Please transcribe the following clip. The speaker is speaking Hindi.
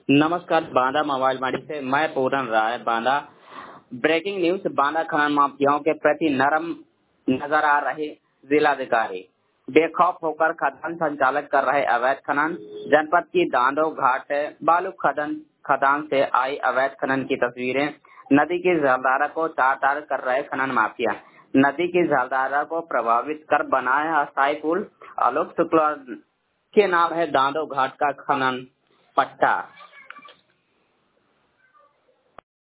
नमस्कार, बांदा मोबाइल मंडी से मैं पूरन राय बांदा। ब्रेकिंग न्यूज, बांदा खनन माफियाओं के प्रति नरम नजर आ रहे जिलाधिकारी। बेखौफ होकर खदान संचालित कर रहे अवैध खनन। जनपद की दांडो घाट बालू खदान से आई अवैध खनन की तस्वीरें। नदी की जलधारा को तार कर रहे खनन माफिया। नदी की जलधारा को प्रभावित कर बनाया अस्थायी पुल। आलोक शुक्ला के नाम है दांडो घाट का खनन पट्टा।